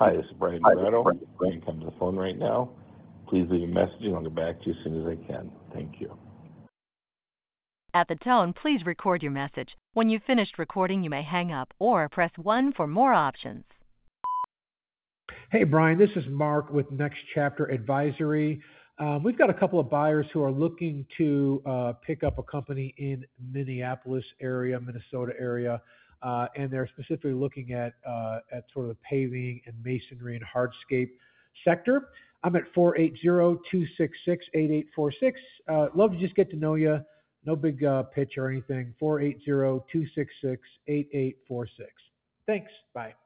Hi, this is Brian Moretto. Brian, come to the phone right now. Please leave a message and I'll get back to you as soon as I can. Thank you. At the tone, please record your message. When you've finished recording, you may hang up or press 1 for more options. Hey, Brian, this is Mark with Next Chapter Advisory. We've got a couple of buyers who are looking to pick up a company in Minneapolis area, Minnesota area, and they're specifically looking at sort of the paving and masonry and hardscape sector. I'm at 480-266-8846. Love to just get to know you. No big pitch or anything. 480-266-8846. Thanks. Bye.